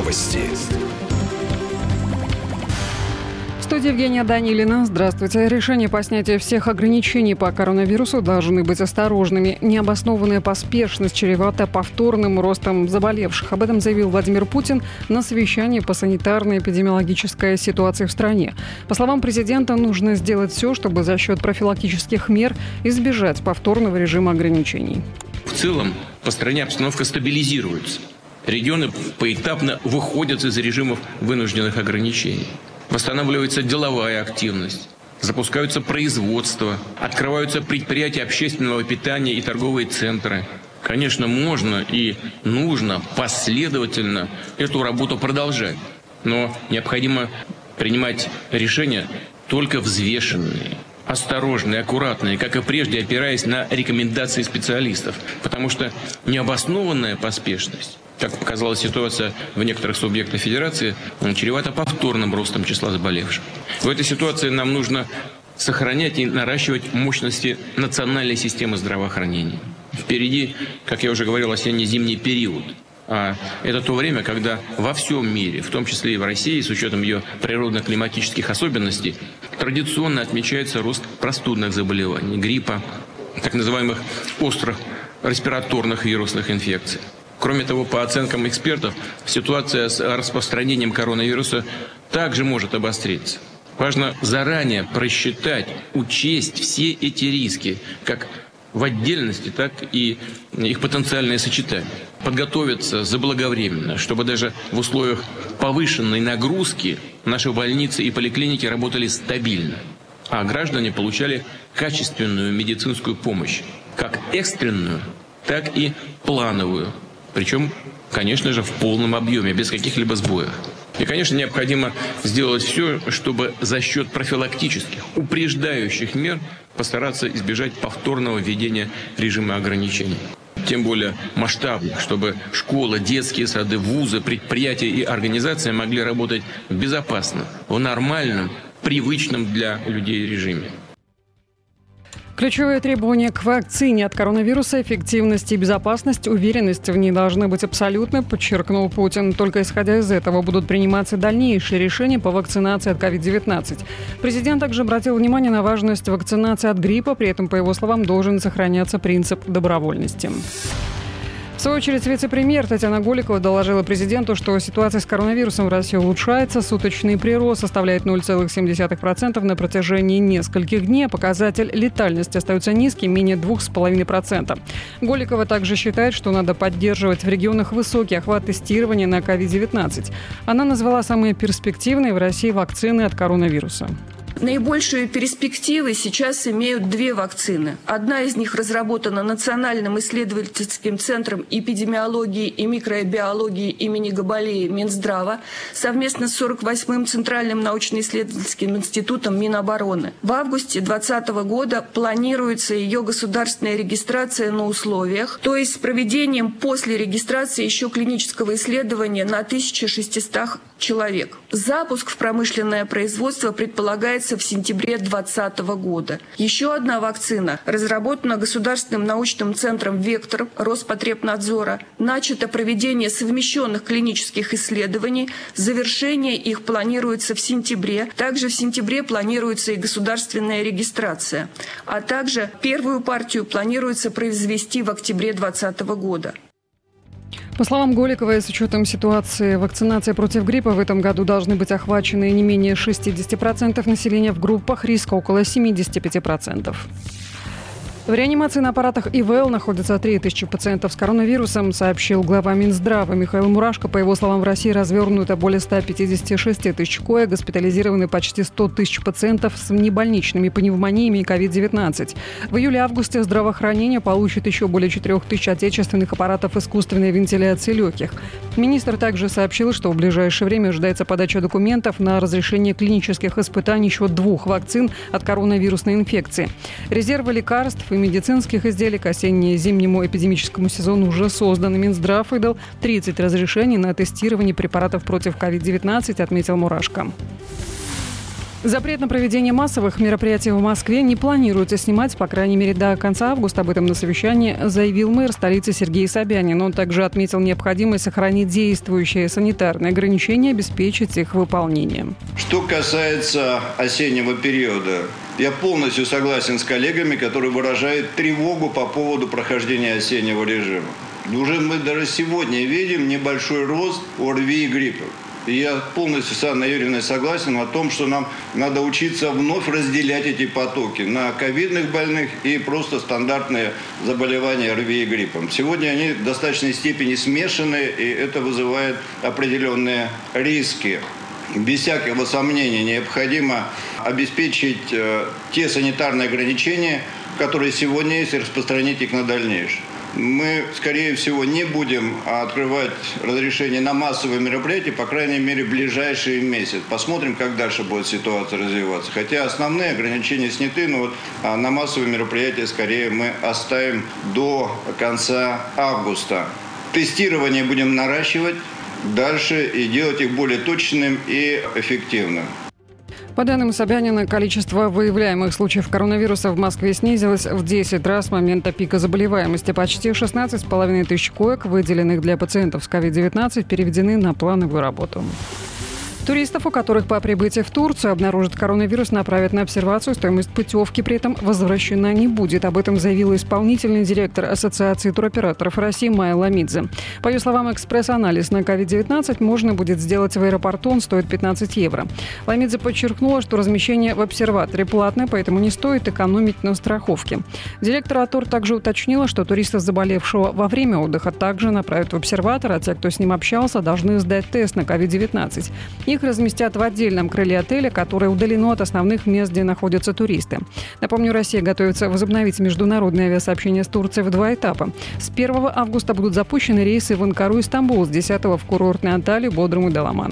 Новости. В студии Евгения Данилина. Здравствуйте. Решения по снятию всех ограничений по коронавирусу должны быть осторожными. Необоснованная поспешность чревата повторным ростом заболевших. Об этом заявил Владимир Путин на совещании по санитарно-эпидемиологической ситуации в стране. По словам президента, нужно сделать все, чтобы за счет профилактических мер избежать повторного режима ограничений. В целом по стране обстановка стабилизируется. Регионы поэтапно выходят из режимов вынужденных ограничений. Восстанавливается деловая активность, запускаются производства, открываются предприятия общественного питания и торговые центры. Конечно, можно и нужно последовательно эту работу продолжать, но необходимо принимать решения только взвешенные, осторожные, аккуратные, как и прежде, опираясь на рекомендации специалистов, потому что необоснованная поспешность, как показала ситуация в некоторых субъектах Федерации, чревата повторным ростом числа заболевших. В этой ситуации нам нужно сохранять и наращивать мощности национальной системы здравоохранения. Впереди, как я уже говорил, осенне-зимний период. А это то время, когда во всем мире, в том числе и в России, с учетом ее природно-климатических особенностей, традиционно отмечается рост простудных заболеваний, гриппа, так называемых острых респираторных вирусных инфекций. Кроме того, по оценкам экспертов, ситуация с распространением коронавируса также может обостриться. Важно заранее просчитать, учесть все эти риски, как в отдельности, так и их потенциальное сочетание. Подготовиться заблаговременно, чтобы даже в условиях повышенной нагрузки наши больницы и поликлиники работали стабильно, а граждане получали качественную медицинскую помощь, как экстренную, так и плановую. Причем, конечно же, в полном объеме, без каких-либо сбоев. И, конечно, необходимо сделать все, чтобы за счет профилактических, упреждающих мер постараться избежать повторного введения режима ограничений. Тем более масштабных, чтобы школы, детские сады, вузы, предприятия и организации могли работать безопасно, в нормальном, привычном для людей режиме. Ключевые требования к вакцине от коронавируса – эффективность и безопасность, уверенность в ней должны быть абсолютны, подчеркнул Путин. Только исходя из этого будут приниматься дальнейшие решения по вакцинации от COVID-19. Президент также обратил внимание на важность вакцинации от гриппа, при этом, по его словам, должен сохраняться принцип добровольности. В свою очередь, вице-премьер Татьяна Голикова доложила президенту, что ситуация с коронавирусом в России улучшается. Суточный прирост составляет 0,7% на протяжении нескольких дней. Показатель летальности остается низким, менее 2,5%. Голикова также считает, что надо поддерживать в регионах высокий охват тестирования на COVID-19. Она назвала самые перспективные в России вакцины от коронавируса. Наибольшие перспективы сейчас имеют две вакцины. Одна из них разработана Национальным исследовательским центром эпидемиологии и микробиологии имени Габалеи Минздрава совместно с 48-м Центральным научно-исследовательским институтом Минобороны. В августе 2020 года планируется ее государственная регистрация на условиях, то есть с проведением после регистрации еще клинического исследования на 1600 человек. Запуск в промышленное производство предполагается в сентябре 2020 года. Еще одна вакцина, разработана Государственным научным центром «Вектор» Роспотребнадзора, начато проведение совмещенных клинических исследований, завершение их планируется в сентябре. Также в сентябре планируется и государственная регистрация, а также первую партию планируется произвести в октябре 2020 года. По словам Голиковой, с учетом ситуации вакцинации против гриппа в этом году должны быть охвачены не менее 60% населения в группах риска около 75%. В реанимации на аппаратах ИВЛ находится 3000 пациентов с коронавирусом, сообщил глава Минздрава Михаил Мурашко. По его словам, в России развернуто более 156 тысяч коек, госпитализированы почти 100 тысяч пациентов с внебольничными пневмониями и COVID-19. В июле-августе здравоохранение получит еще более 4000 отечественных аппаратов искусственной вентиляции легких. Министр также сообщил, что в ближайшее время ожидается подача документов на разрешение клинических испытаний еще 2 вакцин от коронавирусной инфекции. Резервы лекарств и медицинских изделий к осенне-зимнему эпидемическому сезону уже созданы. Минздрав выдал 30 разрешений на тестирование препаратов против COVID-19, отметил Мурашко. Запрет на проведение массовых мероприятий в Москве не планируется снимать, по крайней мере, до конца августа. Об этом на совещании заявил мэр столицы Сергей Собянин. Он также отметил необходимость сохранить действующие санитарные ограничения и обеспечить их выполнение. Что касается осеннего периода, я полностью согласен с коллегами, которые выражают тревогу по поводу прохождения осеннего режима. Уже мы даже сегодня видим небольшой рост ОРВИ и гриппа. И я полностью с Анной Юрьевной согласен о том, что нам надо учиться вновь разделять эти потоки на ковидных больных и просто стандартные заболевания ОРВИ и гриппом. Сегодня они в достаточной степени смешаны, и это вызывает определенные риски. Без всякого сомнения необходимо обеспечить те санитарные ограничения, которые сегодня есть, и распространить их на дальнейшее. Мы, скорее всего, не будем открывать разрешение на массовые мероприятия, по крайней мере, в ближайший месяц. Посмотрим, как дальше будет ситуация развиваться. Хотя основные ограничения сняты, но на массовые мероприятия, скорее, мы оставим до конца августа. Тестирование будем наращивать дальше и делать их более точным и эффективным. По данным Собянина, количество выявляемых случаев коронавируса в Москве снизилось в 10 раз с момента пика заболеваемости. Почти 16,5 тысяч коек, выделенных для пациентов с COVID-19, переведены на плановую работу. Туристов, у которых по прибытии в Турцию обнаружат коронавирус, направят на обсервацию. Стоимость путевки при этом возвращена не будет. Об этом заявила исполнительный директор Ассоциации туроператоров России Майя Ламидзе. По ее словам, экспресс-анализ на COVID-19 можно будет сделать в аэропорту. Он стоит 15 евро. Ламидзе подчеркнула, что размещение в обсерваторе платное, поэтому не стоит экономить на страховке. Директор АТУР также уточнила, что туристов, заболевшего во время отдыха, также направят в обсерватор, а те, кто с ним общался, должны сдать тест на COVID-19. Их разместят в отдельном крыле отеля, которое удалено от основных мест, где находятся туристы. Напомню, Россия готовится возобновить международное авиасообщение с Турцией в 2 этапа. С 1 августа будут запущены рейсы в Анкару и Стамбул, с 10 в курортные Анталию, Бодрум и Даламан.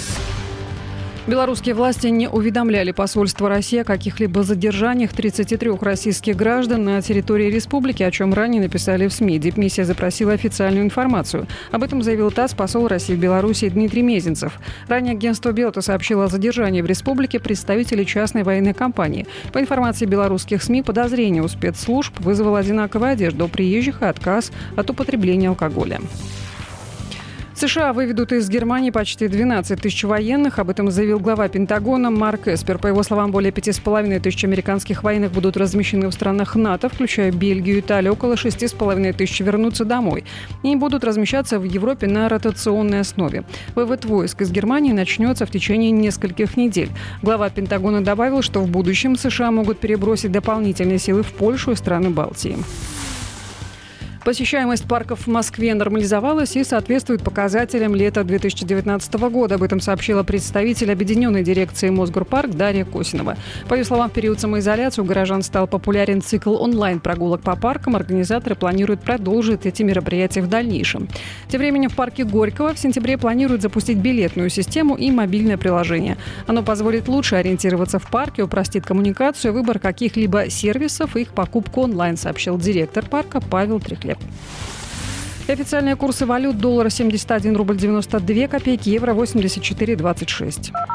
Белорусские власти не уведомляли посольство России о каких-либо задержаниях 33 российских граждан на территории республики, о чем ранее написали в СМИ. Дипмиссия запросила официальную информацию. Об этом заявил ТАСС посол России в Беларуси Дмитрий Мезенцев. Ранее агентство Белта сообщило о задержании в республике представителей частной военной компании. По информации белорусских СМИ, подозрение у спецслужб вызвало одинаковая одежда у приезжих и отказ от употребления алкоголя. США выведут из Германии почти 12 тысяч военных. Об этом заявил глава Пентагона Марк Эспер. По его словам, более 5,5 тысяч американских военных будут размещены в странах НАТО, включая Бельгию и Италию. Около 6,5 тысяч вернутся домой. И будут размещаться в Европе на ротационной основе. Вывод войск из Германии начнется в течение нескольких недель. Глава Пентагона добавил, что в будущем США могут перебросить дополнительные силы в Польшу и страны Балтии. Посещаемость парков в Москве нормализовалась и соответствует показателям лета 2019 года. Об этом сообщила представитель объединенной дирекции Мосгорпарк Дарья Косинова. По ее словам, в период самоизоляции у горожан стал популярен цикл онлайн-прогулок по паркам. Организаторы планируют продолжить эти мероприятия в дальнейшем. Тем временем в парке Горького в сентябре планируют запустить билетную систему и мобильное приложение. Оно позволит лучше ориентироваться в парке, упростит коммуникацию, выбор каких-либо сервисов и их покупку онлайн, сообщил директор парка Павел Трехлеб. Официальные курсы валют: доллар 71 рубль 92 копейки, евро 84,26.